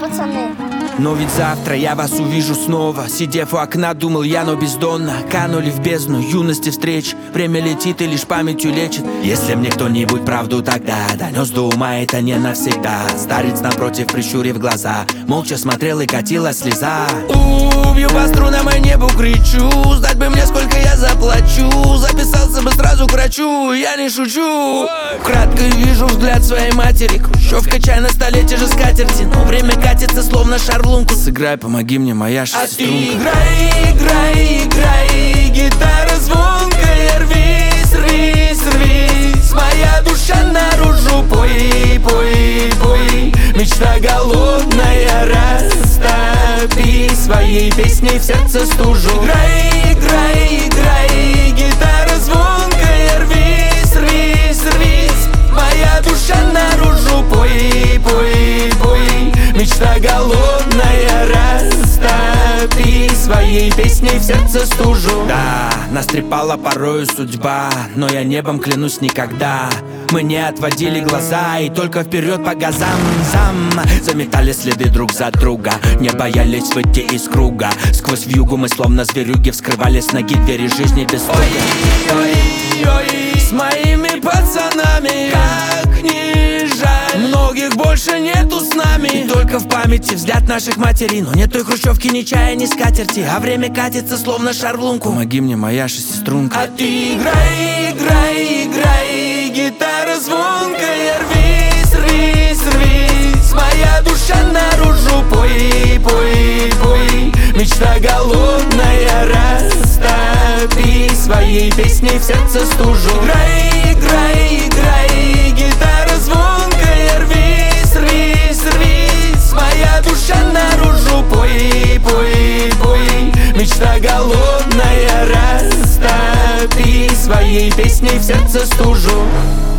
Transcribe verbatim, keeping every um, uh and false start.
пацаны. Но ведь завтра я вас увижу снова. Сидев у окна, думал я, но бездонно. Канули в бездну юности встреч. Время летит и лишь памятью лечит. Если мне кто-нибудь правду тогда донес до ума, это не навсегда. Старец напротив, прищурив глаза, молча смотрел и катила слеза. Убью по струнам и небу кричу. Знать бы мне, сколько я заплачу. Записался бы сразу к врачу, я не шучу. Кратко вижу взгляд своей матери. Хрущевка, чай на столе, те же скатерти. Но время катится, словно шар в лунку. Сыграй, помоги мне, моя шестеренка. А ты играй, играй, играй. Гитара звонкая, рвись, рвись, рвись. Моя душа наружу, пой, пой, пой. Мечта голодная, растопи своей песней в сердце стужу. Играй, играй, играй. Гитара звонкая, рвись, рвись, рвись. Моя душа наружу, пой, пой, пой. Мечта голодная, растопи своей песней в сердце стужу. Да, нас трепала порою судьба, но я небом клянусь никогда. Мы не отводили глаза и только вперед по газам зам. Заметали следы друг за друга, не боялись выйти из круга. Сквозь вьюгу мы словно зверюги вскрывали с ноги двери жизни без стука. Ой, ой, ой, с моими пацанами, как не жаль, многих больше нету с нами. И только в памяти взгляд наших матерей. Но нет той хрущевки, ни чая, ни скатерти. А время катится, словно шар в лунку. Помоги мне, моя шестиструнка. А ты играй, играй, играй. Гитара звонкая, рвись, рвись, рвись. Моя душа наружу, пой, пой, пой. Мечта голодная, растопи своей песней в сердце стужу. Играй, играй, играй. Гитара звонкая, рвись, рвись, рвись. Моя душа наружу, пой, пой, пой. Мечта голодная, растопи своей песней в сердце стужу.